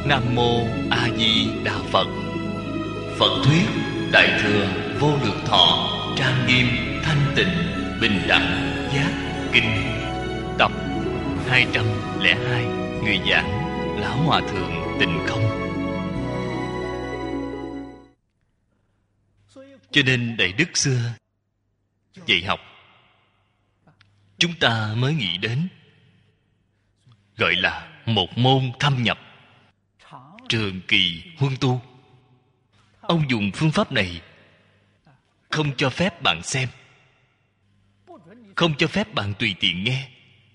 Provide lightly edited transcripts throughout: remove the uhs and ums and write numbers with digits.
Nam Mô A Di Đà Phật. Phật thuyết Đại thừa vô lượng thọ trang nghiêm thanh tịnh bình đẳng giác kinh, tập 202. Người giảng Lão Hòa Thượng Tịnh Không. Cho nên Đại Đức xưa dạy học, chúng ta mới nghĩ đến gọi là một môn thâm nhập, trường kỳ huân tu. Ông dùng phương pháp này, không cho phép bạn xem, không cho phép bạn tùy tiện nghe.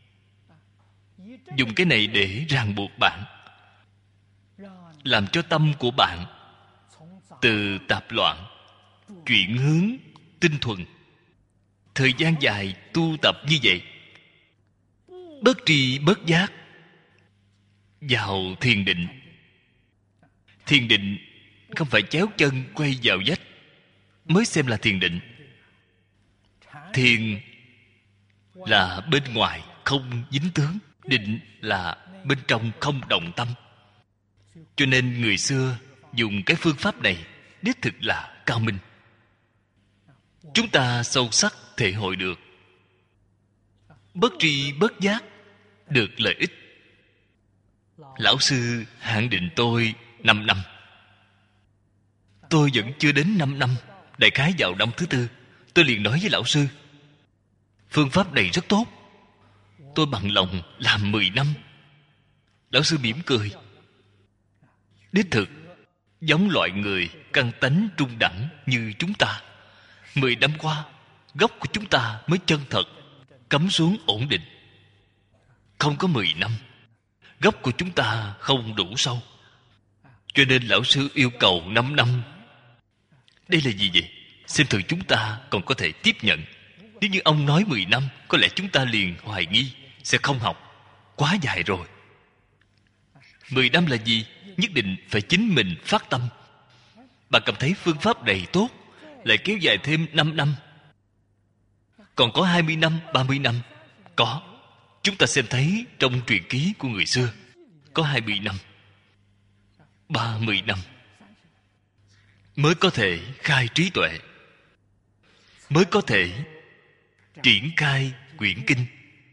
Dùng cái này để ràng buộc bạn, làm cho tâm của bạn từ tạp loạn chuyển hướng tinh thuần. Thời gian dài tu tập như vậy, bất tri bất giác vào thiền định. Thiền định không phải chéo chân quay vào vách mới xem là thiền định. Thiền là bên ngoài không dính tướng, định là bên trong không động tâm. Cho nên người xưa dùng cái phương pháp này đích thực là cao minh. Chúng ta sâu sắc thể hội được, bất tri bất giác được lợi ích. Lão sư hạn định tôi 5 năm. Tôi vẫn chưa đến 5 năm, đại khái vào năm thứ 4, tôi liền nói với lão sư, phương pháp này rất tốt, tôi bằng lòng làm 10 năm. Lão sư mỉm cười. Đích thực giống loại người căn tánh trung đẳng như chúng ta, 10 năm qua, gốc của chúng ta mới chân thật cắm xuống ổn định. Không có 10 năm, gốc của chúng ta không đủ sâu. Cho nên lão sư yêu cầu 5 năm. Đây là gì vậy? Xem thử chúng ta còn có thể tiếp nhận. Nếu như ông nói 10 năm, có lẽ chúng ta liền hoài nghi, sẽ không học. Quá dài rồi. 10 năm là gì? Nhất định phải chính mình phát tâm. Bạn cảm thấy phương pháp này tốt, lại kéo dài thêm 5 năm. Còn có 20 năm, 30 năm. Có. Chúng ta xem thấy trong truyện ký của người xưa, có 20 năm, 30 năm mới có thể khai trí tuệ, mới có thể triển khai quyển kinh.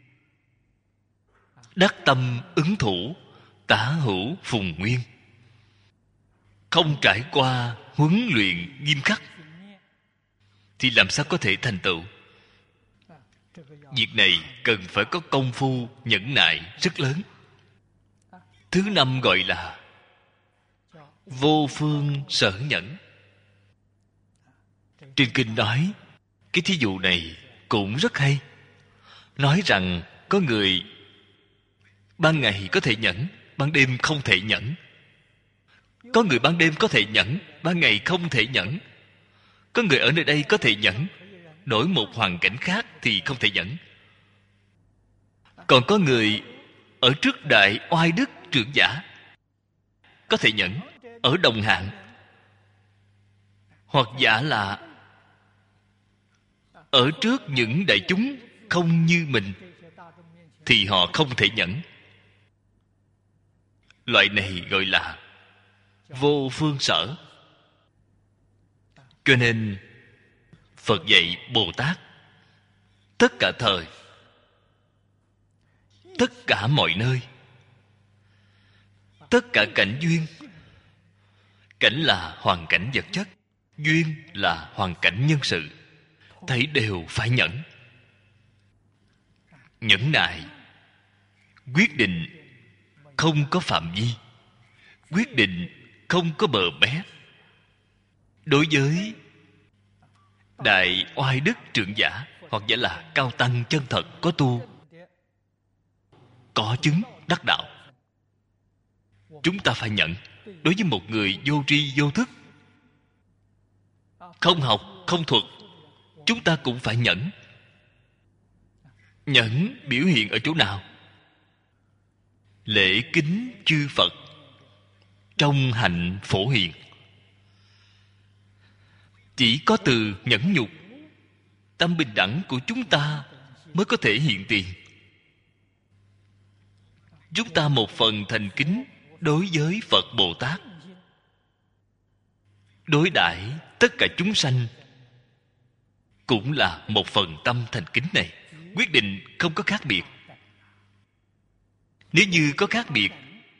Đắc tâm ứng thủ, tả hữu phùng nguyên. Không trải qua huấn luyện nghiêm khắc thì làm sao có thể thành tựu? Việc này cần phải có công phu nhẫn nại rất lớn. Thứ 5 gọi là vô phương sở nhẫn. Trên kinh nói cái thí dụ này cũng rất hay. Nói rằng có người ban ngày có thể nhẫn, ban đêm không thể nhẫn. Có người ban đêm có thể nhẫn, ban ngày không thể nhẫn. Có người ở nơi đây có thể nhẫn, đổi một hoàn cảnh khác thì không thể nhẫn. Còn có người ở trước đại oai đức trưởng giả có thể nhẫn, ở đồng hạng, hoặc giả là ở trước những đại chúng không như mình thì họ không thể nhẫn. Loại này gọi là vô phương sở. Cho nên Phật dạy Bồ Tát, tất cả thời, tất cả mọi nơi, tất cả cảnh duyên. Cảnh là hoàn cảnh vật chất, duyên là hoàn cảnh nhân sự, thấy đều phải nhẫn. Nhẫn nại, quyết định không có phạm vi, quyết định không có bờ bé. Đối với đại oai đức trưởng giả, hoặc giả là cao tăng chân thật có tu, có chứng đắc đạo, chúng ta phải nhận. Đối với một người vô tri vô thức, không học không thuật, chúng ta cũng phải nhẫn. Nhẫn biểu hiện ở chỗ nào? Lễ kính chư Phật, trong hạnh phổ hiền. Chỉ có từ nhẫn nhục, tâm bình đẳng của chúng ta mới có thể hiện tiền. Chúng ta một phần thành kính đối với Phật Bồ Tát, đối đãi tất cả chúng sanh cũng là một phần tâm thành kính này. Quyết định không có khác biệt. Nếu như có khác biệt,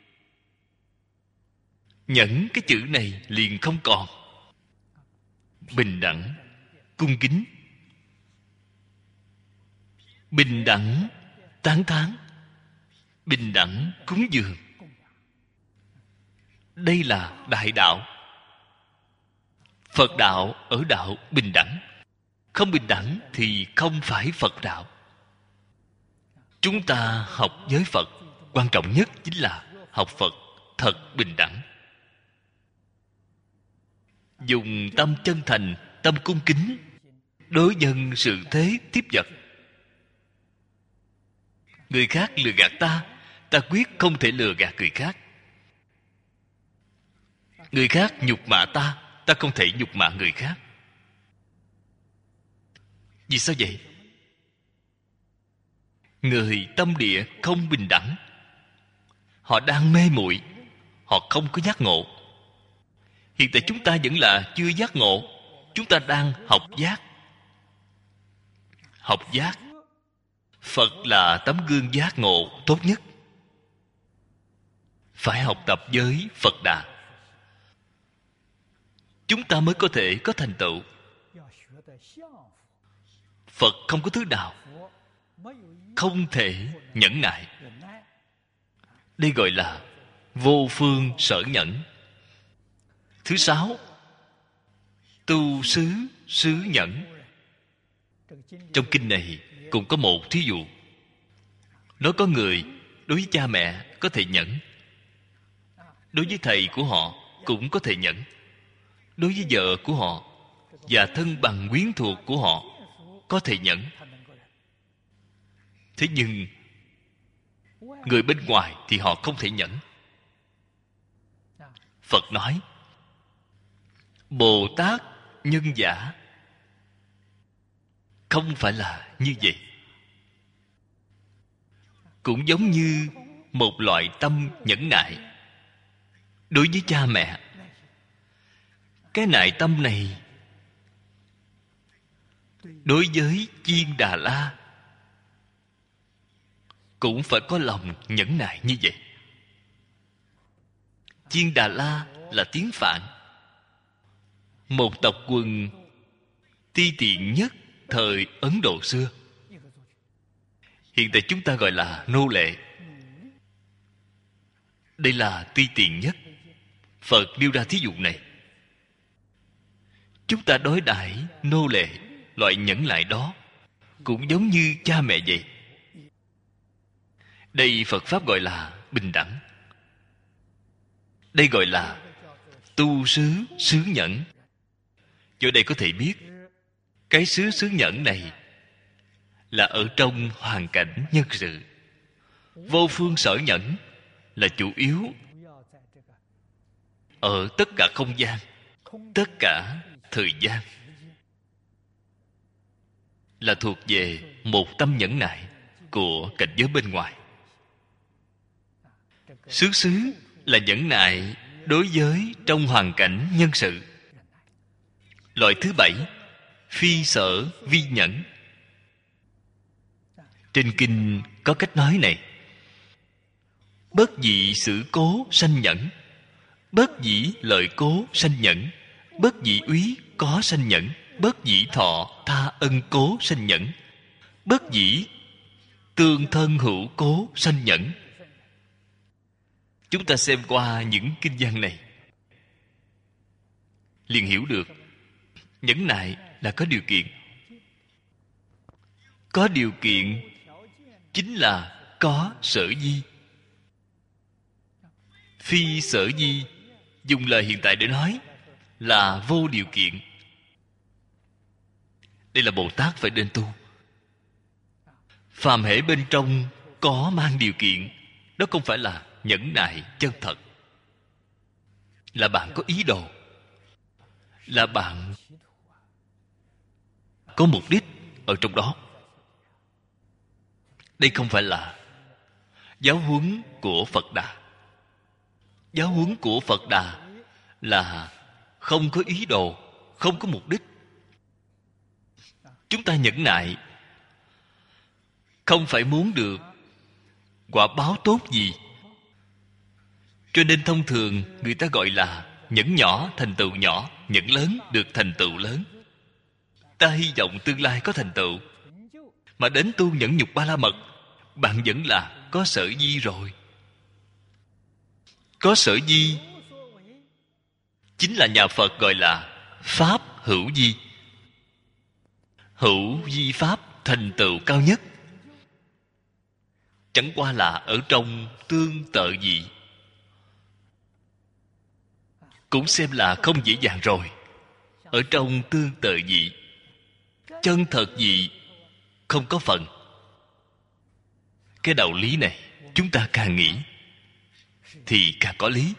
nhẫn cái chữ này liền không còn. Bình đẳng, cung kính, bình đẳng tán thán, bình đẳng cúng dường. Đây là đại đạo. Phật đạo ở đạo bình đẳng. Không bình đẳng thì không phải Phật đạo. Chúng ta học với Phật, quan trọng nhất chính là học Phật thật bình đẳng. Dùng tâm chân thành, tâm cung kính đối nhân sự thế tiếp vật. Người khác lừa gạt ta, ta quyết không thể lừa gạt người khác. Người khác nhục mạ ta, ta không thể nhục mạ người khác. Vì sao vậy? Người tâm địa không bình đẳng. Họ đang mê muội, họ không có giác ngộ. Hiện tại chúng ta vẫn là chưa giác ngộ. Chúng ta đang học giác. Học giác. Phật là tấm gương giác ngộ tốt nhất. Phải học tập với Phật Đà, chúng ta mới có thể có thành tựu. Phật không có thứ nào không thể nhẫn nại. Đây gọi là vô phương sở nhẫn. Thứ sáu, tu xứ xứ nhẫn. Trong kinh này cũng có một thí dụ. Nói có người đối với cha mẹ có thể nhẫn, đối với thầy của họ cũng có thể nhẫn, đối với vợ của họ và thân bằng quyến thuộc của họ có thể nhẫn. Thế nhưng người bên ngoài thì họ không thể nhẫn. Phật nói Bồ Tát nhân giả không phải là như vậy. Cũng giống như một loại tâm nhẫn nại đối với cha mẹ. Cái nại tâm này đối với Chiên Đà La cũng phải có lòng nhẫn nại như vậy. Chiên Đà La là tiếng Phạn, một tộc quần ti tiện nhất thời Ấn Độ xưa. Hiện tại chúng ta gọi là nô lệ. Đây là ti tiện nhất. Phật nêu ra thí dụ này. Chúng ta đối đãi nô lệ, loại nhẫn nại đó cũng giống như cha mẹ vậy. Đây Phật Pháp gọi là bình đẳng. Đây gọi là tu xứ xứ nhẫn. Chỗ đây có thể biết cái xứ xứ nhẫn này là ở trong hoàn cảnh nhân sự. Vô phương sở nhẫn là chủ yếu ở tất cả không gian, tất cả thời gian, là thuộc về một tâm nhẫn nại của cảnh giới bên ngoài. Xứ xứ là nhẫn nại đối với trong hoàn cảnh nhân sự. Loại thứ bảy, phi sở vi nhẫn. Trên kinh có cách nói này: bất dị sự cố sanh nhẫn, bất dĩ lợi cố sanh nhẫn, bất dĩ úy có sanh nhẫn, bất dĩ thọ tha ân cố sanh nhẫn, bất dĩ tương thân hữu cố sanh nhẫn. Chúng ta xem qua những kinh văn này liền hiểu được nhẫn nại là có điều kiện. Có điều kiện chính là có sở di. Phi sở di, dùng lời hiện tại để nói là vô điều kiện. Đây là Bồ Tát phải nên tu. Phàm hễ bên trong có mang điều kiện, đó không phải là nhẫn nại chân thật. Là bạn có ý đồ, là bạn có mục đích ở trong đó. Đây không phải là giáo huấn của Phật Đà. Giáo huấn của Phật Đà là không có ý đồ, không có mục đích. Chúng ta nhẫn nại không phải muốn được quả báo tốt gì. Cho nên thông thường người ta gọi là nhẫn nhỏ thành tựu nhỏ, nhẫn lớn được thành tựu lớn. Ta hy vọng tương lai có thành tựu, mà đến tu nhẫn nhục ba la mật, bạn vẫn là có sở di rồi. Có sở di chính là nhà Phật gọi là pháp hữu di. Hữu di pháp thành tựu cao nhất, chẳng qua là ở trong tương tự dị, cũng xem là không dễ dàng rồi. Ở trong tương tự dị, chân thật dị không có phần. Cái đạo lý này chúng ta càng nghĩ thì càng có lý.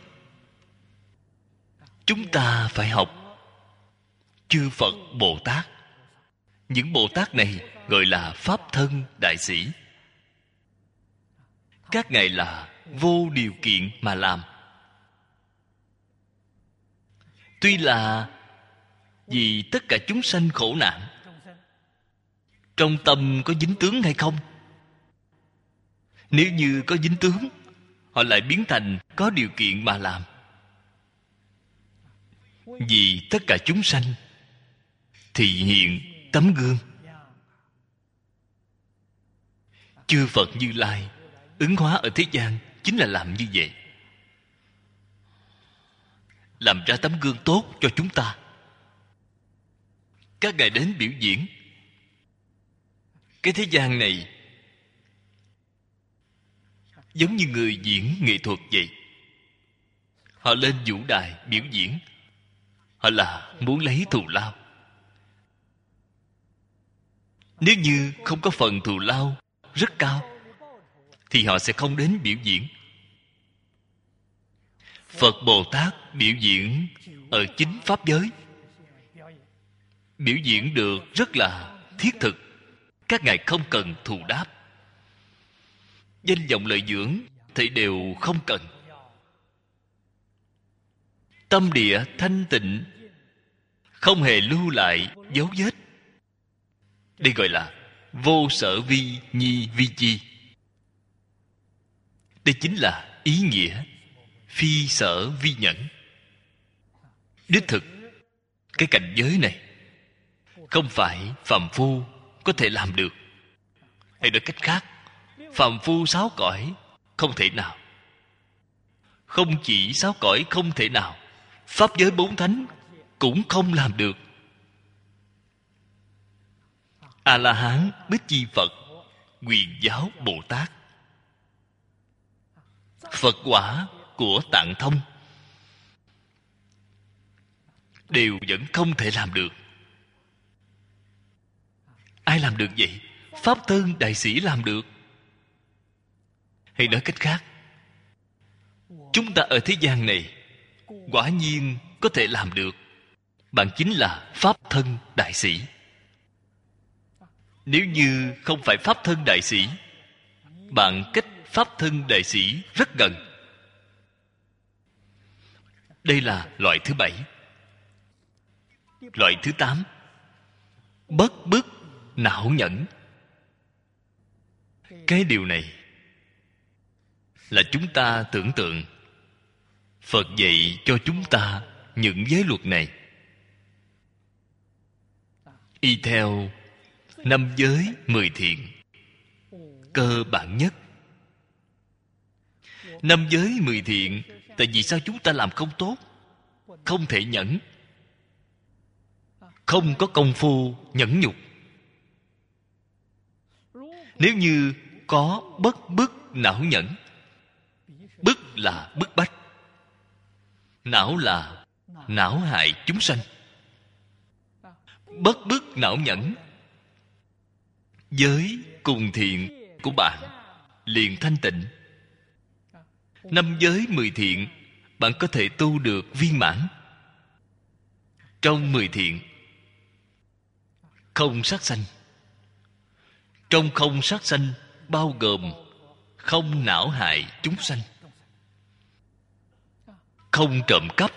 Chúng ta phải học chư Phật Bồ Tát. Những Bồ Tát này gọi là Pháp thân đại sĩ. Các ngài là vô điều kiện mà làm. Tuy là vì tất cả chúng sanh khổ nạn, trong tâm có dính tướng hay không? Nếu như có dính tướng, họ lại biến thành có điều kiện mà làm. Vì tất cả chúng sanh thì hiện tấm gương. Chư Phật Như Lai ứng hóa ở thế gian chính là làm như vậy, làm ra tấm gương tốt cho chúng ta. Các ngài đến biểu diễn. Cái thế gian này giống như người diễn nghệ thuật vậy. Họ lên vũ đài biểu diễn, họ là muốn lấy thù lao. Nếu như không có phần thù lao rất cao thì họ sẽ không đến biểu diễn. Phật Bồ Tát biểu diễn ở chính pháp giới, biểu diễn được rất là thiết thực. Các ngài không cần thù đáp, danh vọng lợi dưỡng thì đều không cần. Tâm địa thanh tịnh, không hề lưu lại dấu vết. Đây gọi là vô sở vi nhi vi chi. Đây chính là ý nghĩa phi sở vi nhẫn. Đích thực, cái cảnh giới này không phải phàm phu có thể làm được. Hay nói cách khác, phàm phu sáu cõi không thể nào. Không chỉ sáu cõi không thể nào, pháp giới bốn thánh cũng không làm được. A-la-hán, Bích Chi Phật, Quyền Giáo Bồ Tát, Phật quả của Tạng Thông đều vẫn không thể làm được. Ai làm được vậy? Pháp thân đại sĩ làm được. Hay nói cách khác, chúng ta ở thế gian này quả nhiên có thể làm được. Bạn chính là Pháp thân đại sĩ. Nếu như không phải Pháp thân đại sĩ, bạn cách Pháp thân đại sĩ rất gần. Đây là loại thứ 7. Loại thứ 8, bất bức não nhẫn. Cái điều này là chúng ta tưởng tượng Phật dạy cho chúng ta những giới luật này y theo 5 giới 10 thiện cơ bản nhất. 5 giới 10 thiện, tại vì sao chúng ta làm không tốt? Không thể nhẫn, không có công phu nhẫn nhục. Nếu như có bất bức não nhẫn, bức là bức bách, não là não hại chúng sanh. Bất bức não nhẫn, giới cùng thiện của bạn liền thanh tịnh. 5 giới 10 thiện bạn có thể tu được viên mãn. Trong 10 thiện, không sát sanh. Trong không sát sanh bao gồm không não hại chúng sanh. không trộm cắp,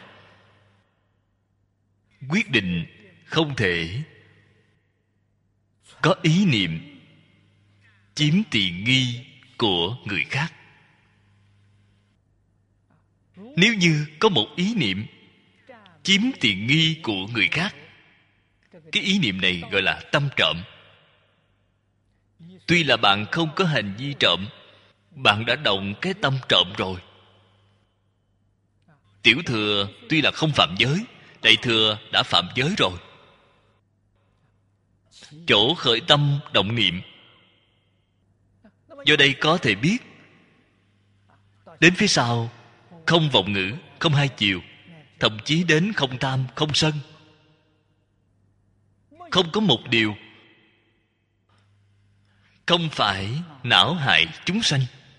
quyết định không thể có ý niệm chiếm tiện nghi của người khác. Nếu như có một ý niệm chiếm tiện nghi của người khác, cái ý niệm này gọi là tâm trộm. Tuy là bạn không có hành vi trộm, bạn đã động cái tâm trộm rồi. Tiểu thừa tuy là không phạm giới, đại thừa đã phạm giới rồi. Chỗ khởi tâm động niệm, do đây có thể biết đến phía sau không vọng ngữ, không hai chiều, thậm chí đến không tham, không sân. Không có một điều không phải não hại chúng sanh.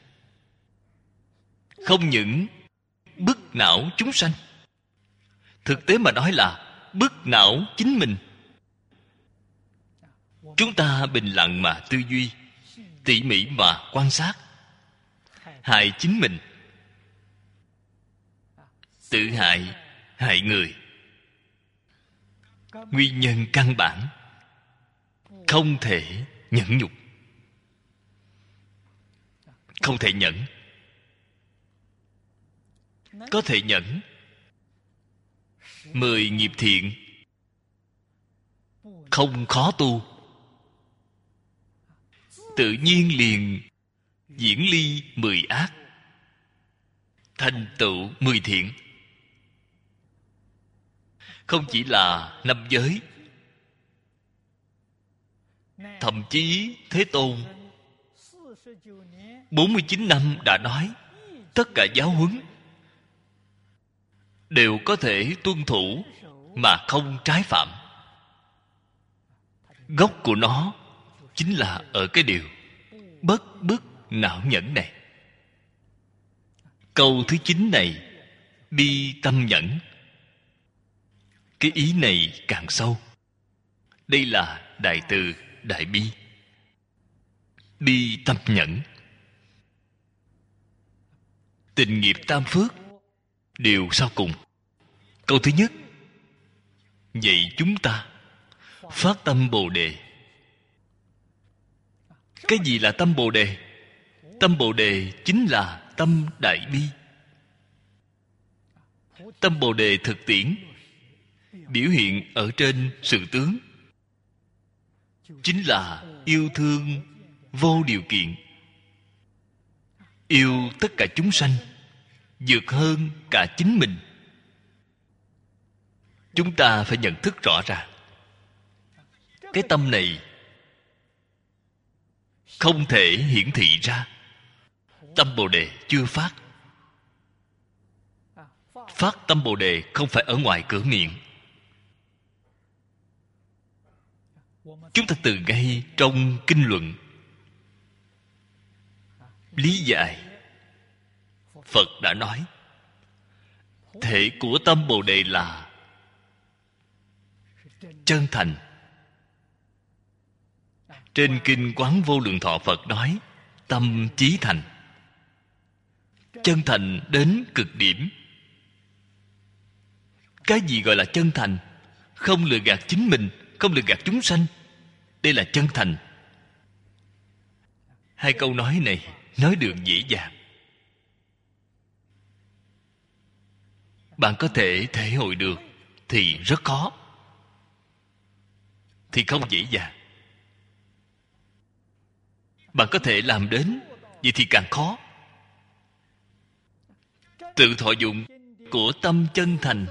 Không những bức não chúng sanh, thực tế mà nói là bức não chính mình. Chúng ta bình lặng mà tư duy, tỉ mỉ mà quan sát, hại chính mình, tự hại, hại người. Nguyên nhân căn bản không thể nhẫn nhục, không thể nhẫn. Có thể nhẫn 10 nghiệp thiện không khó tu, tự nhiên liền diễn ly 10 ác, thành tựu 10 thiện. Không chỉ là năm giới, thậm chí Thế Tôn 49 năm đã nói tất cả giáo huấn đều có thể tuân thủ mà không trái phạm. Gốc của nó chính là ở cái điều bất bức não nhẫn này. Câu thứ 9 này, bi tâm nhẫn, cái ý này càng sâu. Đây là đại từ đại bi. Bi tâm nhẫn. Tình nghiệp tam phước đều sau cùng. Câu thứ nhất, vậy chúng ta phát tâm Bồ Đề. Cái gì là tâm Bồ Đề? Tâm Bồ Đề chính là tâm đại bi. Tâm Bồ Đề thực tiễn biểu hiện ở trên sự tướng, chính là yêu thương vô điều kiện, yêu tất cả chúng sanh vượt hơn cả chính mình. Chúng ta phải nhận thức rõ ràng, cái tâm này không thể hiển thị ra. Tâm Bồ Đề chưa phát. Phát tâm Bồ Đề không phải ở ngoài cửa miệng. Chúng ta từ ngay trong kinh luận lý giải, Phật đã nói thể của tâm Bồ Đề là chân thành. Trên kinh Quán Vô Lượng Thọ Phật nói tâm chí thành. Chân thành đến cực điểm. Cái gì gọi là chân thành? Không lừa gạt chính mình, không lừa gạt chúng sanh. Đây là chân thành. Hai câu nói này nói được dễ dàng. Bạn có thể thể hội được thì rất khó, thì không dễ dàng. Bạn có thể làm đến, vậy thì càng khó. Tự thọ dụng của tâm chân thành.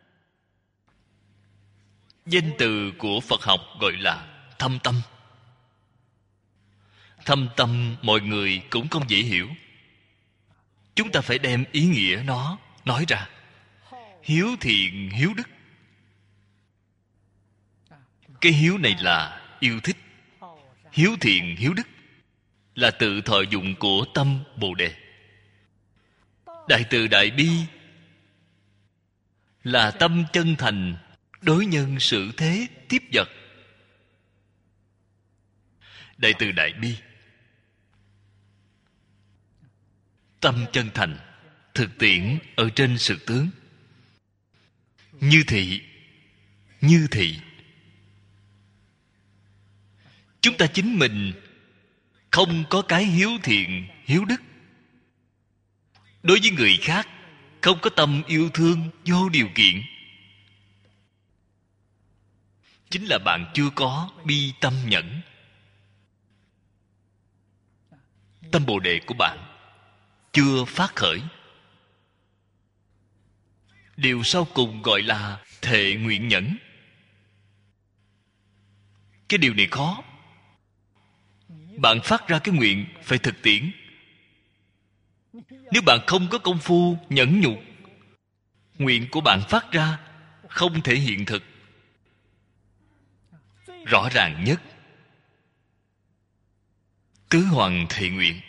Danh từ của Phật học gọi là thâm tâm. Thâm tâm mọi người cũng không dễ hiểu. Chúng ta phải đem ý nghĩa nó nói ra. Hiếu thiện, hiếu đức. Cái hiếu này là yêu thích. Hiếu thiện, hiếu đức là tự thọ dụng của tâm Bồ Đề. Đại từ đại bi là tâm chân thành đối nhân xử thế tiếp vật. Đại từ đại bi, tâm chân thành thực tiễn ở trên sự tướng. Như thị, như thị. Chúng ta chính mình không có cái hiếu thiện, hiếu đức. Đối với người khác không có tâm yêu thương vô điều kiện, chính là bạn chưa có bi tâm nhẫn. Tâm Bồ Đề của bạn chưa phát khởi. Điều sau cùng gọi là thệ nguyện nhẫn. Cái điều này khó. Bạn phát ra cái nguyện phải thực tiễn. Nếu bạn không có công phu nhẫn nhục, nguyện của bạn phát ra không thể hiện thực. Rõ ràng nhất, tứ hoàng thệ nguyện.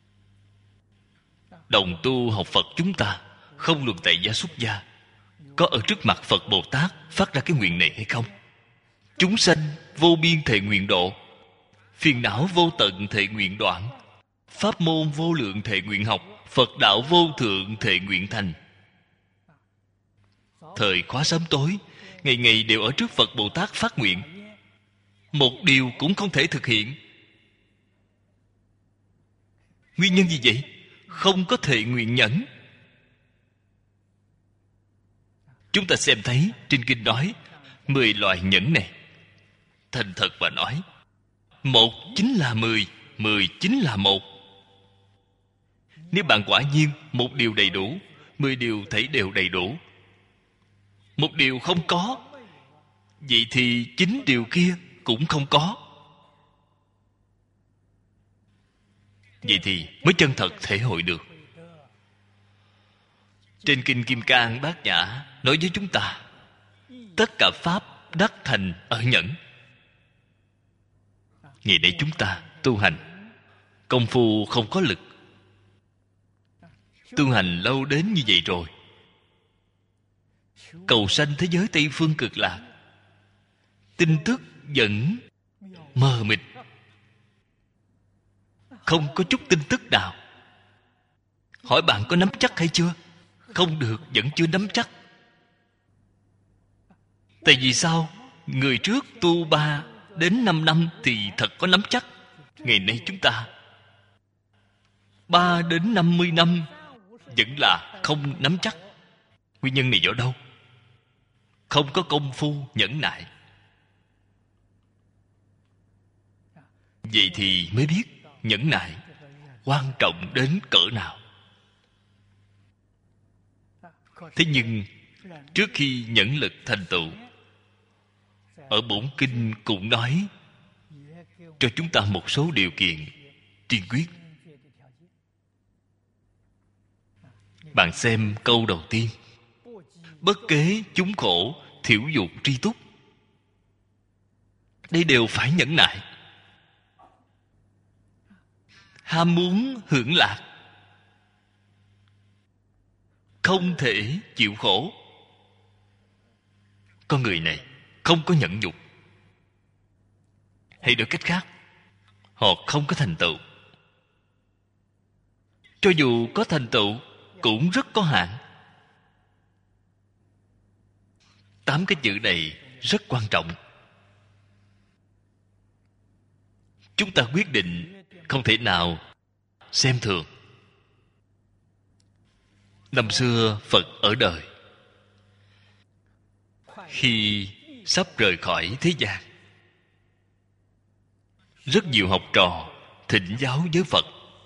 Đồng tu học Phật chúng ta không luận tại gia xuất gia, có ở trước mặt Phật Bồ Tát phát ra cái nguyện này hay không? Chúng sanh vô biên thệ nguyện độ, phiền não vô tận thệ nguyện đoạn, pháp môn vô lượng thệ nguyện học, Phật đạo vô thượng thệ nguyện thành. Thời khóa sớm tối, ngày ngày đều ở trước Phật Bồ Tát phát nguyện, một điều cũng không thể thực hiện. Nguyên nhân gì vậy? Không có thệ nguyện nhẫn. Chúng ta xem thấy trên kinh nói 10 loại nhẫn này. Thành thật và nói, một chính là 10, 10 chính là một. Nếu bạn quả nhiên một điều đầy đủ, 10 điều thấy đều đầy đủ. Một điều không có, vậy thì 9 điều kia cũng không có. Vậy thì mới chân thật thể hội được. Trên kinh Kim Cang Bát Nhã nói với chúng ta, tất cả pháp đắc thành ở nhẫn. Ngày nay chúng ta tu hành, công phu không có lực. Tu hành lâu đến như vậy rồi, cầu sanh thế giới Tây Phương Cực Lạc, tin tức vẫn mờ mịt, không có chút tin tức nào. Hỏi bạn có nắm chắc hay chưa? Không được, vẫn chưa nắm chắc. Tại vì sao? Người trước tu 3 đến 5 năm thì thật có nắm chắc. Ngày nay chúng ta 3 đến 50 năm vẫn là không nắm chắc. Nguyên nhân này ở đâu? Không có công phu nhẫn nại. Vậy thì mới biết nhẫn nại quan trọng đến cỡ nào. Thế nhưng trước khi nhẫn lực thành tựu, ở bổn kinh cũng nói cho chúng ta một số điều kiện tiên quyết. Bạn xem câu đầu tiên: bất kế chúng khổ, thiểu dục tri túc. Đây đều phải nhẫn nại. Ham muốn hưởng lạc, không thể chịu khổ. Con người này không có nhẫn nhục, hay nói cách khác, họ không có thành tựu. Cho dù có thành tựu cũng rất có hạn. 8 cái chữ này rất quan trọng. Chúng ta quyết định không thể nào xem thường. Năm xưa Phật ở đời, khi sắp rời khỏi thế gian, rất nhiều học trò thỉnh giáo với Phật.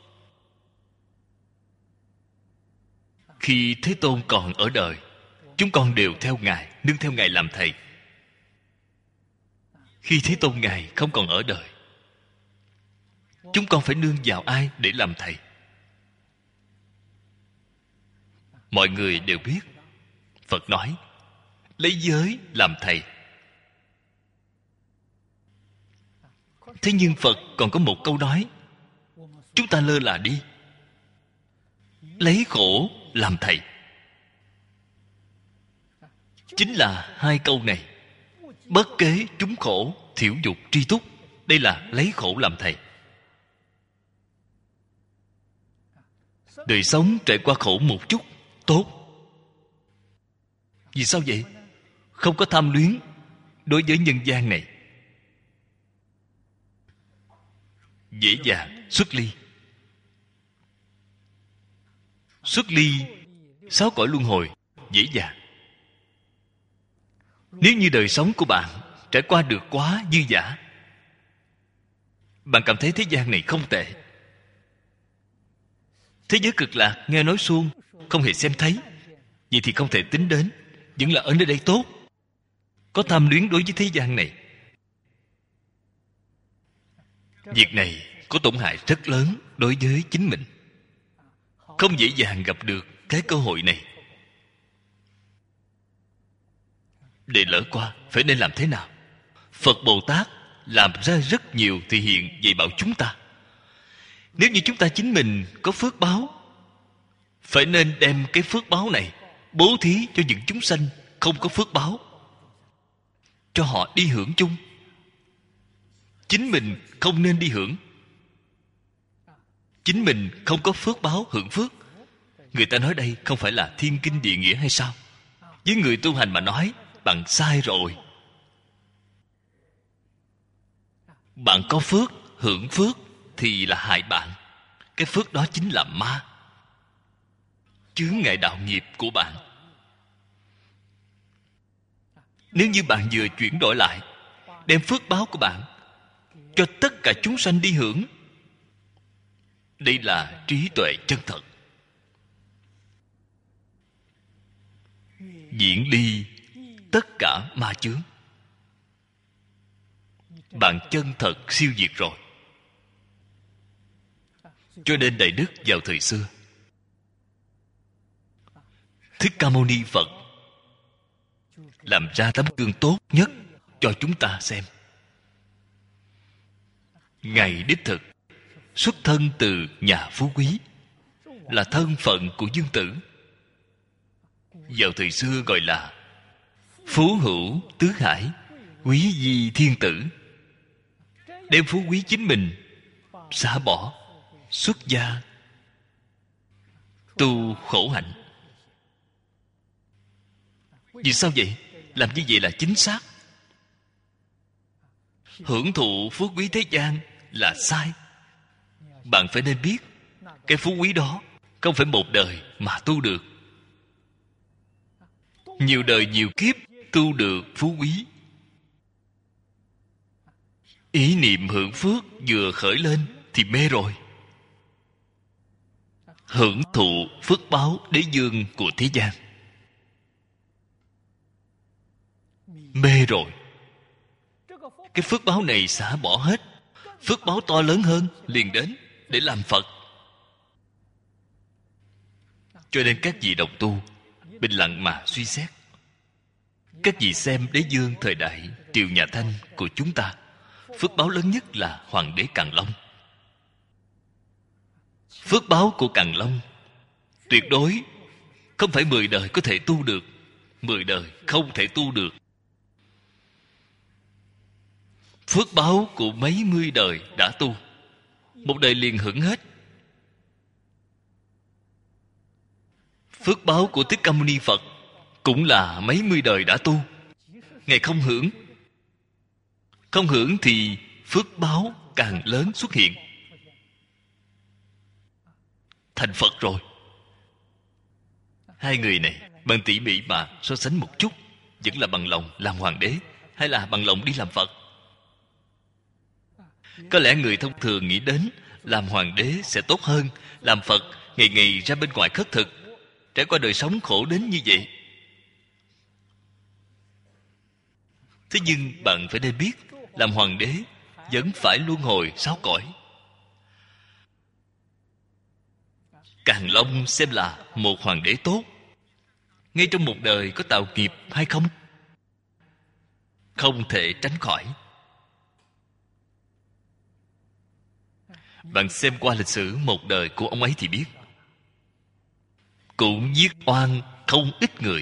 Khi Thế Tôn còn ở đời, chúng con đều theo Ngài, nương theo Ngài làm thầy. Khi Thế Tôn Ngài không còn ở đời, chúng con phải nương vào ai để làm thầy? Mọi người đều biết Phật nói lấy giới làm thầy. Thế nhưng Phật còn có một câu nói chúng ta lơ là đi: lấy khổ làm thầy. Chính là hai câu này: bất kế chúng khổ, thiểu dục tri túc. Đây là lấy khổ làm thầy. Đời sống trải qua khổ một chút tốt. Vì sao vậy? Không có tham luyến đối với nhân gian này, dễ dàng xuất ly. Xuất ly 6 cõi luân hồi dễ dàng. Nếu như đời sống của bạn trải qua được quá dư dả, bạn cảm thấy thế gian này không tệ, thế giới cực lạc nghe nói suông, không hề xem thấy, vậy thì không thể tính đến, vẫn là ở nơi đây tốt. Có tham luyến đối với thế gian này, việc này có tổn hại rất lớn đối với chính mình. Không dễ dàng gặp được cái cơ hội này. Để lỡ qua, phải nên làm thế nào? Phật Bồ Tát làm ra rất nhiều thị hiện dạy bảo chúng ta. Nếu như chúng ta chính mình có phước báo, phải nên đem cái phước báo này bố thí cho những chúng sanh không có phước báo, cho họ đi hưởng chung. Chính mình không nên đi hưởng. Chính mình không có phước báo hưởng phước. Người ta nói đây không phải là thiên kinh địa nghĩa hay sao? Với người tu hành mà nói, bạn sai rồi. Bạn có phước, hưởng phước thì là hại bạn. Cái phước đó chính là ma, chướng ngại đạo nghiệp của bạn. Nếu như bạn vừa chuyển đổi lại, đem phước báo của bạn cho tất cả chúng sanh đi hưởng, đây là trí tuệ chân thật, diễn ly tất cả ma chướng. Bạn chân thật siêu diệt rồi. Cho nên Đại Đức vào thời xưa, Thích Ca Mâu Ni Phật làm ra tấm gương tốt nhất cho chúng ta xem. Ngài đích thực xuất thân từ nhà phú quý, là thân phận của dương tử. Vào thời xưa gọi là phú hữu tứ hải, quý di thiên tử. Đem phú quý chính mình xả bỏ, xuất gia tu khổ hạnh. Vì sao vậy? Làm như vậy là chính xác. Hưởng thụ phú quý thế gian là sai. Bạn phải nên biết, cái phú quý đó không phải một đời mà tu được, nhiều đời nhiều kiếp tu được phú quý. Ý niệm hưởng phước vừa khởi lên thì mê rồi. Hưởng thụ phước báo đế dương của thế gian, mê rồi. Cái phước báo này xả bỏ hết, phước báo to lớn hơn liền đến để làm Phật. Cho nên các vị đồng tu bình lặng mà suy xét. Các vị xem đế dương thời đại Triều Nhà Thanh của chúng ta, phước báo lớn nhất là Hoàng đế Càn Long. Phước báo của Càn Long tuyệt đối không phải 10 đời có thể tu được. 10 đời không thể tu được. Phước báo của mấy mươi đời đã tu, một đời liền hưởng hết. Phước báo của Thích Ca Mâu Ni Phật cũng là mấy mươi đời đã tu. Ngài không hưởng. Không hưởng thì phước báo càng lớn xuất hiện, thành Phật rồi. Hai người này bạn tỉ mỉ mà so sánh một chút, vẫn là bằng lòng làm hoàng đế hay là bằng lòng đi làm Phật? Có lẽ người thông thường nghĩ đến làm hoàng đế sẽ tốt hơn làm Phật, ngày ngày ra bên ngoài khất thực, trải qua đời sống khổ đến như vậy. Thế nhưng bạn phải nên biết, làm hoàng đế vẫn phải luân hồi 6 cõi. Càn Long xem là một hoàng đế tốt, ngay trong một đời có tạo nghiệp hay không? Không thể tránh khỏi. Bạn xem qua lịch sử một đời của ông ấy thì biết, cũng giết oan không ít người.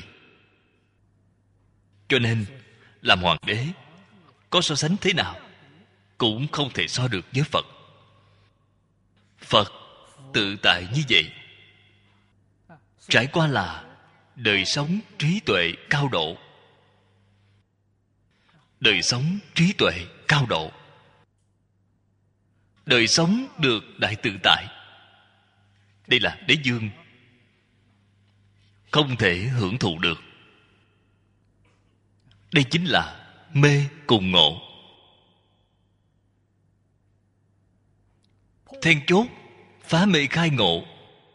Cho nên làm hoàng đế có so sánh thế nào cũng không thể so được với Phật. Phật tự tại như vậy, trải qua là đời sống trí tuệ cao độ. Đời sống trí tuệ cao độ, đời sống được đại tự tại. Đây là đế dương không thể hưởng thụ được. Đây chính là mê cùng ngộ. Then chốt phá mê khai ngộ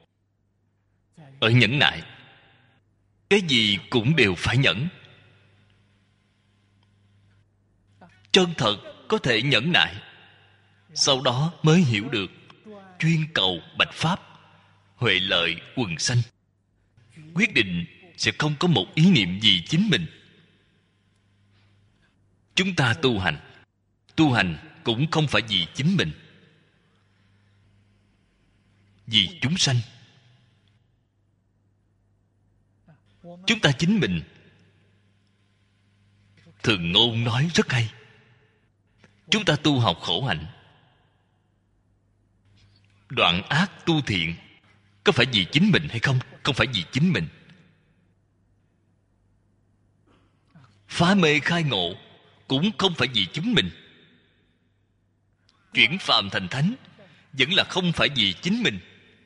ở nhẫn nại. Cái gì cũng đều phải nhẫn. Chân thật có thể nhẫn nại, sau đó mới hiểu được chuyên cầu bạch pháp, huệ lợi quần sanh. Quyết định sẽ không có một ý niệm gì chính mình. Chúng ta tu hành cũng không phải vì chính mình, vì chúng sanh. Chúng ta chính mình, Thường Ngôn nói rất hay. Chúng ta tu học khổ hạnh, đoạn ác tu thiện, có phải vì chính mình hay không? Không phải vì chính mình. Phá mê khai ngộ cũng không phải vì chính mình. Chuyển phàm thành thánh vẫn là không phải vì chính mình.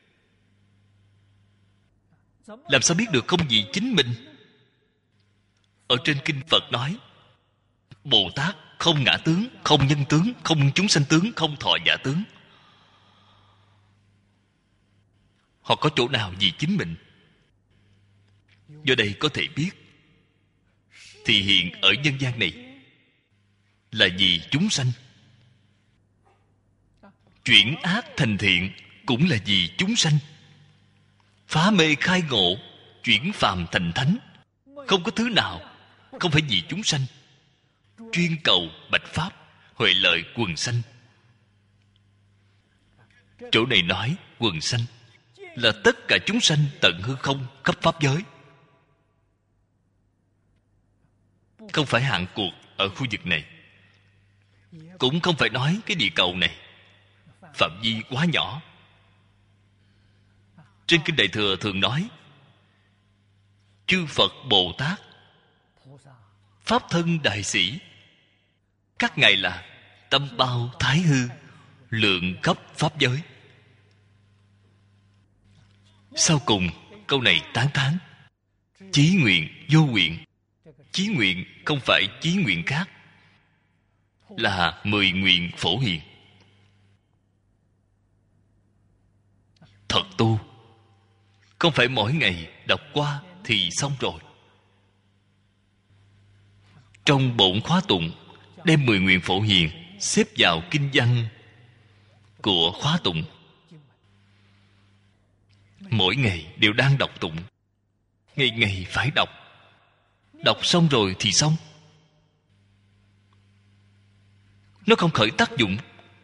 Làm sao biết được không vì chính mình? Ở trên kinh Phật nói, Bồ Tát không ngã tướng, không nhân tướng, không chúng sanh tướng, không thọ giả tướng. Họ có chỗ nào vì chính mình? Do đây có thể biết, thì hiện ở nhân gian này là vì chúng sanh. Chuyển ác thành thiện cũng là vì chúng sanh. Phá mê khai ngộ, chuyển phàm thành thánh, không có thứ nào không phải vì chúng sanh. Chuyên cầu bạch pháp, huệ lợi quần sanh. Chỗ này nói quần sanh là tất cả chúng sanh tận hư không khắp pháp giới, không phải hạn cuộc ở khu vực này, cũng không phải nói cái địa cầu này phạm vi quá nhỏ. Trên kinh Đại Thừa thường nói, chư Phật Bồ Tát, pháp thân đại sĩ, các ngài là tâm bao thái hư, lượng khắp pháp giới. Sau cùng câu này tán thán, chí nguyện vô nguyện. Chí nguyện không phải chí nguyện khác, là 10 nguyện phổ hiền. Thật tu, không phải mỗi ngày đọc qua thì xong rồi. Trong bổn khóa tụng, đem 10 nguyện phổ hiền xếp vào kinh văn của khóa tụng. Mỗi ngày đều đang đọc tụng, ngày ngày phải đọc. Đọc xong rồi thì xong. Nó không khởi tác dụng.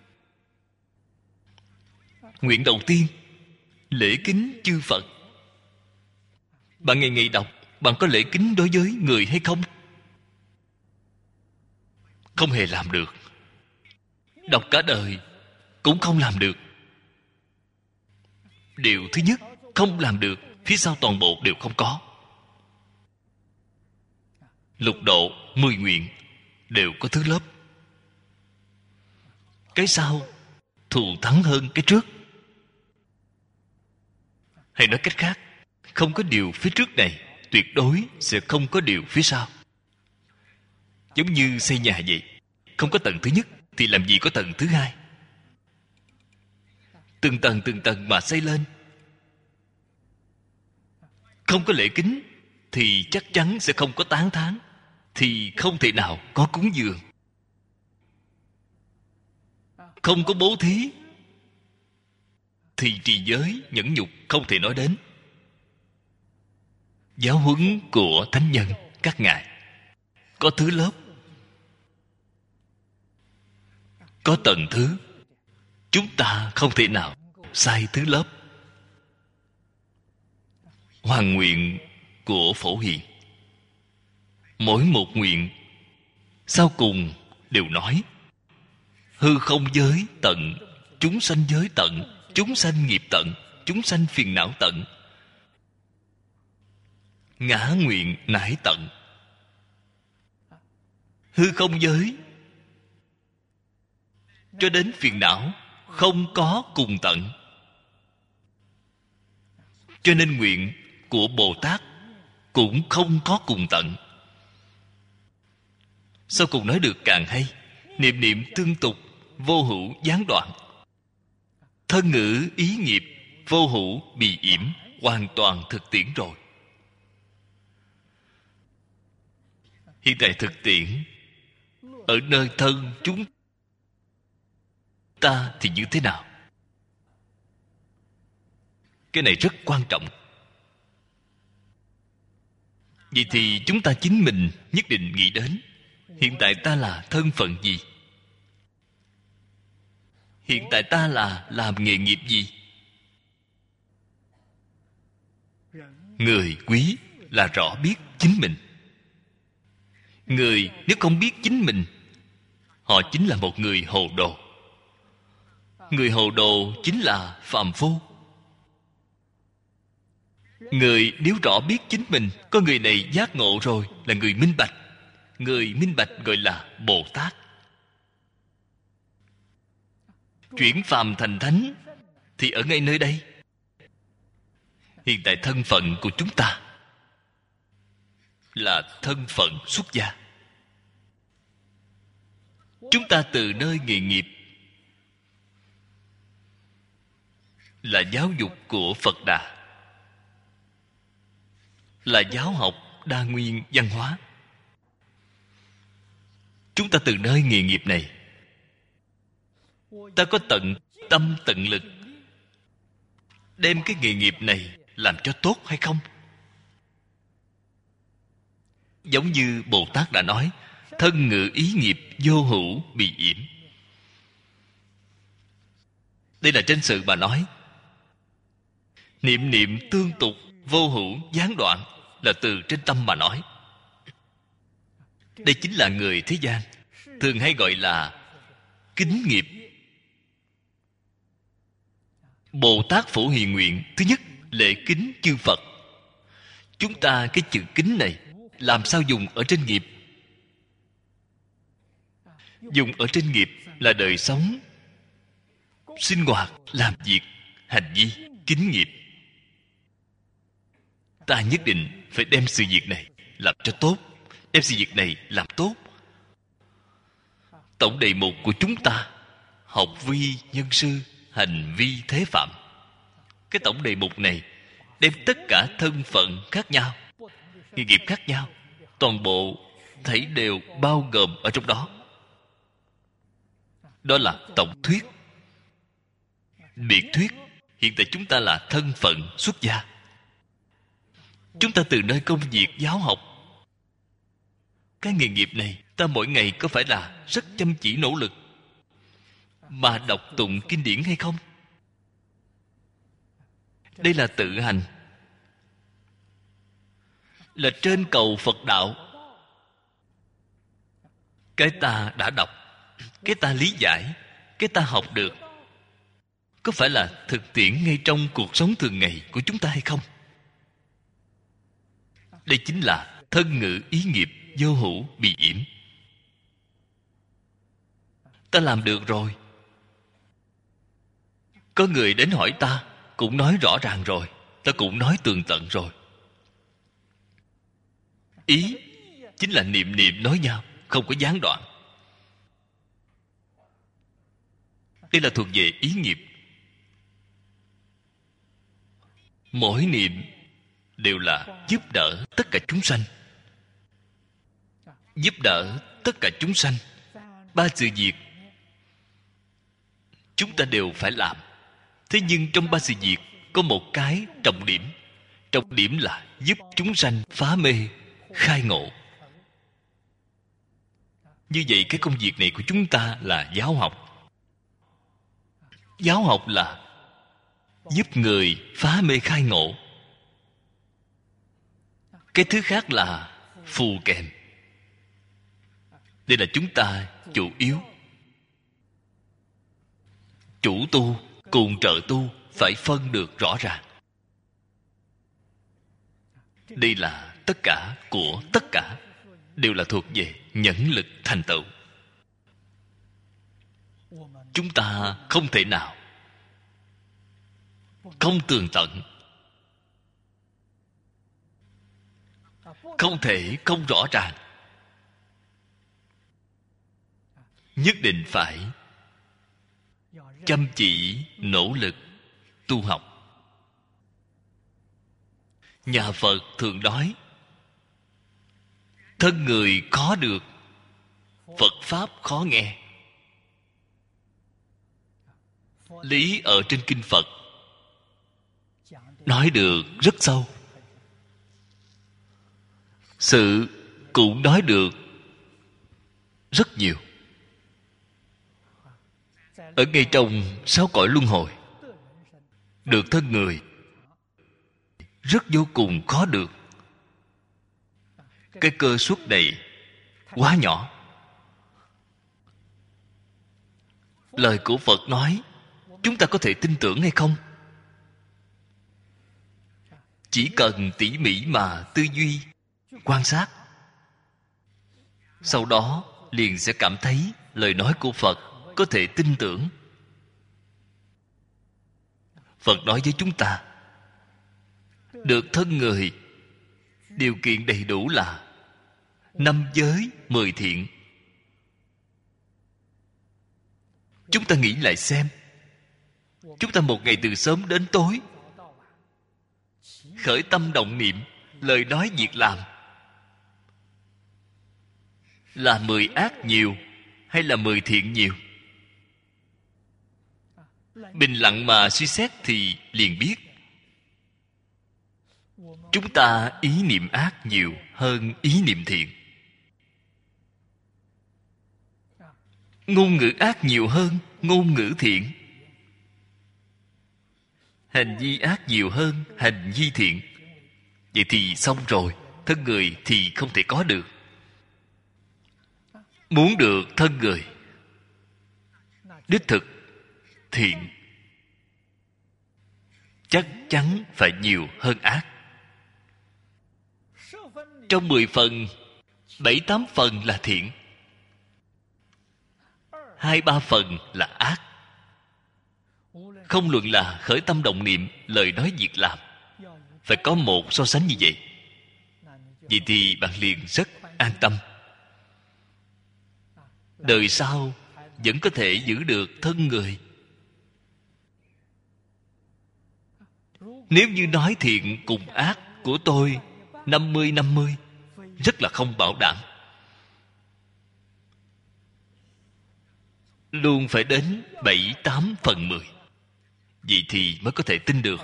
Nguyện đầu tiên, lễ kính chư Phật. Bạn ngày ngày đọc, bạn có lễ kính đối với người hay không? Không hề làm được. Đọc cả đời cũng không làm được. Điều thứ nhất không làm được, phía sau toàn bộ đều không có. Lục độ 10 nguyện đều có thứ lớp. Cái sau thù thắng hơn cái trước. Hay nói cách khác, không có điều phía trước này, tuyệt đối sẽ không có điều phía sau. Giống như xây nhà vậy, không có tầng thứ nhất thì làm gì có tầng thứ hai. Từng tầng mà xây lên. Không có lễ kính thì chắc chắn sẽ không có tán thán, thì không thể nào có cúng dường. Không có bố thí thì trì giới nhẫn nhục không thể nói đến. Giáo huấn của thánh nhân các ngài có thứ lớp, có tầng thứ. Chúng ta không thể nào sai thứ lớp. Hoàn nguyện của Phổ Hiền, mỗi một nguyện sau cùng đều nói hư không giới tận, chúng sanh giới tận, chúng sanh nghiệp tận, chúng sanh phiền não tận. ngã nguyện nải tận. Hư không giới cho đến phiền não không có cùng tận. Cho nên nguyện của Bồ Tát cũng không có cùng tận. Sau cùng nói được càng hay: niệm niệm tương tục, vô hữu gián đoạn. Thân ngữ ý nghiệp, vô hữu bị yểm. Hoàn toàn thực tiễn rồi. Hiện tại thực tiễn ở nơi thân chúng ta thì như thế nào? Cái này rất quan trọng. Vậy thì chúng ta chính mình nhất định nghĩ đến hiện tại ta là thân phận gì? Hiện tại ta là làm nghề nghiệp gì? Người quý là rõ biết chính mình. Người nếu không biết chính mình, họ chính là một người hồ đồ. Người hồ đồ chính là phàm phu. Người nếu rõ biết chính mình, có người này giác ngộ rồi là người minh bạch. Người minh bạch gọi là Bồ Tát. Chuyển phàm thành thánh thì ở ngay nơi đây. Hiện tại thân phận của chúng ta là thân phận xuất gia. Chúng ta từ nơi nghề nghiệp là giáo dục của Phật Đà, là giáo học đa nguyên văn hóa. Chúng ta từ nơi nghề nghiệp này, ta có tận tâm tận lực đem cái nghề nghiệp này làm cho tốt hay không? Giống như Bồ Tát đã nói: thân ngữ ý nghiệp vô hữu bị yểm. Đây là trên sự mà nói. Niệm niệm tương tục, vô hữu gián đoạn là từ trên tâm mà nói. Đây chính là người thế gian thường hay gọi là kính nghiệp. Bồ Tát Phổ Hiền nguyện thứ nhất lễ kính chư Phật. Chúng ta cái chữ kính này làm sao dùng ở trên nghiệp? Dùng ở trên nghiệp là đời sống, sinh hoạt, làm việc, hành vi, kính nghiệp. Ta nhất định phải đem sự việc này làm cho tốt, đem sự việc này làm tốt. Tổng đề mục của chúng ta: học vi nhân sư, hành vi thế phạm. Cái tổng đề mục này đem tất cả thân phận khác nhau, nghề nghiệp khác nhau, toàn bộ thảy đều bao gồm ở trong đó. Đó là tổng thuyết. Biệt thuyết, hiện tại chúng ta là thân phận xuất gia. Chúng ta từ nơi công việc giáo học, cái nghề nghiệp này ta mỗi ngày có phải là rất chăm chỉ nỗ lực mà đọc tụng kinh điển hay không? Đây là tự hành, là trên cầu Phật đạo. Cái ta đã đọc, cái ta lý giải, cái ta học được, có phải là thực tiễn ngay trong cuộc sống thường ngày của chúng ta hay không? Đây chính là thân ngữ ý nghiệp vô hữu bị yểm. Ta làm được rồi. Có người đến hỏi ta, cũng nói rõ ràng rồi, ta cũng nói tường tận rồi. Ý chính là niệm niệm nói nhau, không có gián đoạn. Đây là thuộc về ý nghiệp. Mỗi niệm đều là giúp đỡ tất cả chúng sanh. Giúp đỡ tất cả chúng sanh. Ba sự việc chúng ta đều phải làm. Thế nhưng trong ba sự việc có một cái trọng điểm. Trọng điểm là giúp chúng sanh phá mê, khai ngộ. Như vậy cái công việc này của chúng ta là giáo học. Giáo học là giúp người phá mê khai ngộ. Cái thứ khác là phù kèm. Đây là chúng ta chủ yếu. Chủ tu cùng trợ tu phải phân được rõ ràng. Đây là tất cả của tất cả đều là thuộc về nhẫn lực thành tựu. Chúng ta không thể nào không tường tận, không thể không rõ ràng. Nhất định phải chăm chỉ nỗ lực tu học. Nhà Phật thường nói thân người khó được, Phật Pháp khó nghe. Lý ở trên kinh Phật nói được rất sâu, sự cũng nói được rất nhiều. Ở ngay trong 6 cõi luân hồi, được thân người rất vô cùng khó được. Cái cơ suất này quá nhỏ. Lời của Phật nói chúng ta có thể tin tưởng hay không? Chỉ cần tỉ mỉ mà tư duy, quan sát, sau đó liền sẽ cảm thấy lời nói của Phật có thể tin tưởng. Phật nói với chúng ta, được thân người điều kiện đầy đủ là 5 giới 10 thiện. Chúng ta nghĩ lại xem, chúng ta một ngày từ sớm đến tối khởi tâm động niệm, lời nói việc làm là 10 ác nhiều hay là 10 thiện nhiều? Bình lặng mà suy xét thì liền biết chúng ta ý niệm ác nhiều hơn ý niệm thiện. Ngôn ngữ ác nhiều hơn ngôn ngữ thiện. Hành vi ác nhiều hơn hành vi thiện. Vậy thì xong rồi, thân người thì không thể có được. Muốn được thân người đích thực thiện, chắc chắn phải nhiều hơn ác. Trong 10 phần, 7-8 phần là thiện, 2-3 phần là ác. Không luận là khởi tâm động niệm, lời nói việc làm, phải có một so sánh như vậy. Vậy thì bạn liền rất an tâm. Đời sau vẫn có thể giữ được thân người. Nếu như nói thiện cùng ác của tôi 50-50, rất là không bảo đảm. Luôn phải đến 7-8 phần 10. Vậy thì mới có thể tin được.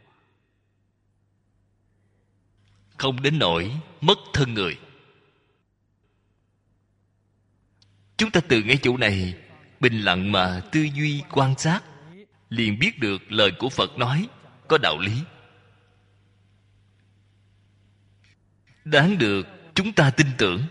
Không đến nỗi mất thân người. Chúng ta từ ngay chỗ này bình lặng mà tư duy quan sát, liền biết được lời của Phật nói có đạo lý, đáng được chúng ta tin tưởng.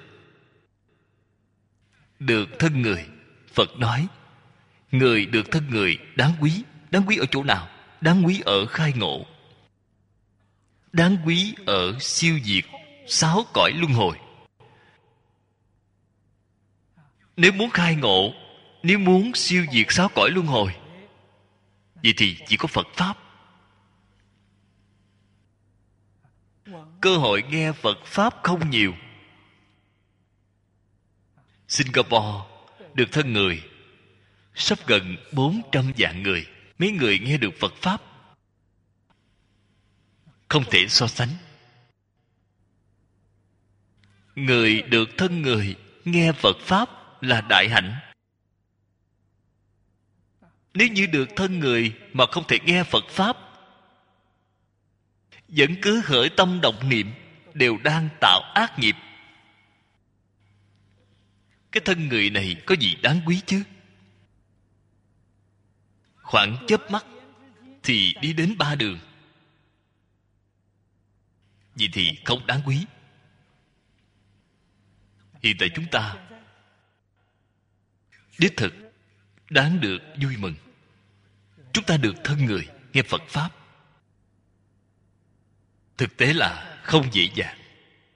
Được thân người, Phật nói người được thân người đáng quý. Đáng quý ở chỗ nào? Đáng quý ở khai ngộ, đáng quý ở siêu diệt 6 cõi luân hồi. Nếu muốn khai ngộ, nếu muốn siêu diệt 6 cõi luân hồi, vậy thì chỉ có Phật Pháp. Cơ hội nghe Phật Pháp không nhiều. Singapore được thân người sắp gần 400 vạn người. Mấy người nghe được Phật Pháp không thể so sánh. Người được thân người nghe Phật Pháp là đại hạnh. Nếu như được thân người mà không thể nghe Phật Pháp, vẫn cứ khởi tâm động niệm, đều đang tạo ác nghiệp. Cái thân người này có gì đáng quý chứ? Khoảng chớp mắt thì đi đến 3 đường. Vậy thì không đáng quý. Hiện tại chúng ta đích thực đáng được vui mừng. Chúng ta được thân người nghe Phật Pháp. Thực tế là không dễ dàng.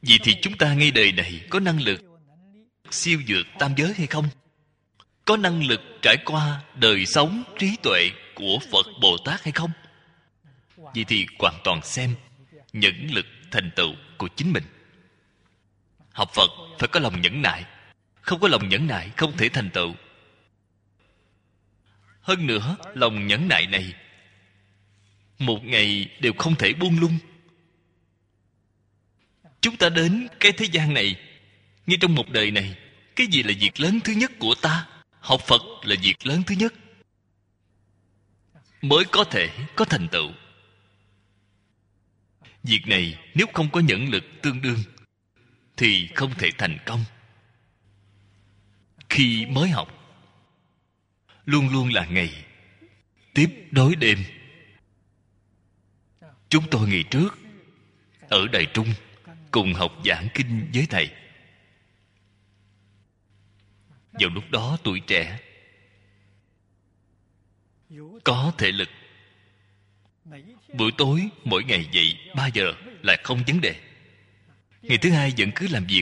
Vậy thì chúng ta ngay đời này có năng lực siêu vượt tam giới hay không? Có năng lực trải qua đời sống trí tuệ của Phật Bồ Tát hay không? Vậy thì hoàn toàn xem nhẫn lực thành tựu của chính mình. Học Phật phải có lòng nhẫn nại. Không có lòng nhẫn nại không thể thành tựu. Hơn nữa, lòng nhẫn nại này một ngày đều không thể buông lung. Chúng ta đến cái thế gian này, ngay trong một đời này, cái gì là việc lớn thứ nhất của ta? Học Phật là việc lớn thứ nhất, mới có thể có thành tựu. Việc này nếu không có nhẫn lực tương đương thì không thể thành công. Khi mới học, luôn luôn là ngày tiếp đối đêm. Chúng tôi ngày trước ở Đài Trung cùng học giảng kinh với thầy. Vào lúc đó tuổi trẻ, có thể lực, buổi tối mỗi ngày dậy 3 giờ là không vấn đề. Ngày thứ hai vẫn cứ làm việc.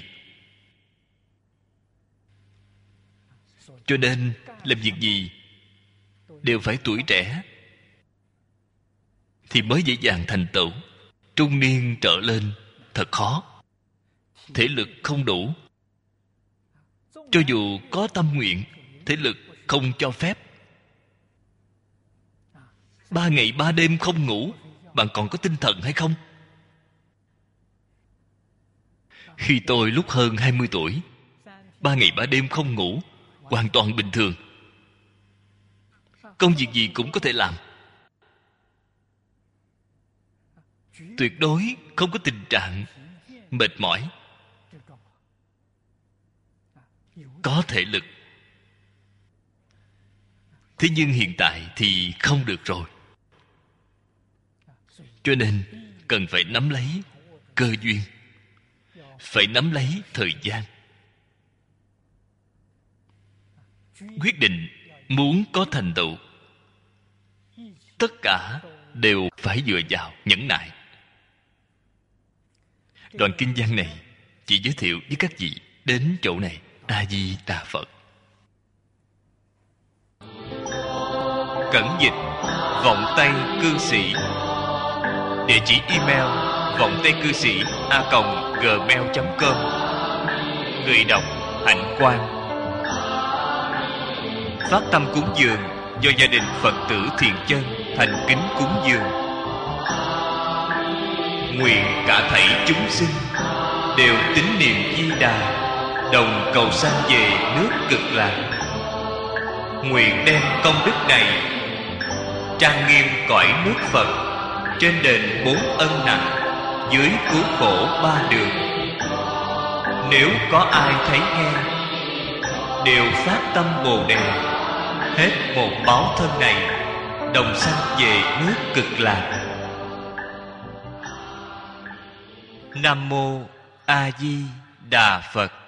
Cho nên làm việc gì đều phải tuổi trẻ thì mới dễ dàng thành tựu. Trung niên trở lên thật khó. Thể lực không đủ. Cho dù có tâm nguyện, thể lực không cho phép. 3 ngày 3 đêm không ngủ, bạn còn có tinh thần hay không? Khi tôi lúc hơn 20 tuổi, 3 ngày 3 đêm không ngủ, hoàn toàn bình thường. Công việc gì cũng có thể làm. Tuyệt đối không có tình trạng mệt mỏi. Có thể lực. Thế nhưng hiện tại thì không được rồi. Cho nên cần phải nắm lấy cơ duyên, phải nắm lấy thời gian. Quyết định muốn có thành tựu, tất cả đều phải dựa vào nhẫn nại. Đoạn kinh văn này chỉ giới thiệu với các vị đến chỗ này. A Di Đà Phật. Cẩn dịch Vọng Tây Cư Sĩ. Địa chỉ email vongtaicư sĩ@gmail.com. Người đọc Hạnh Quang. Phát tâm cúng dường do gia đình Phật tử Thiện Chân thành kính cúng dường. Nguyện cả thảy chúng sinh đều tín niệm Di Đà, đồng cầu sanh về nước Cực Lạc. Nguyện đem công đức này trang nghiêm cõi nước Phật, trên đền 4 ân nặng, dưới cứu khổ 3 đường. Nếu có ai thấy nghe, đều phát tâm Bồ Đề, hết một báo thân này, đồng sanh về nước Cực Lạc. Nam mô A Di Đà Phật.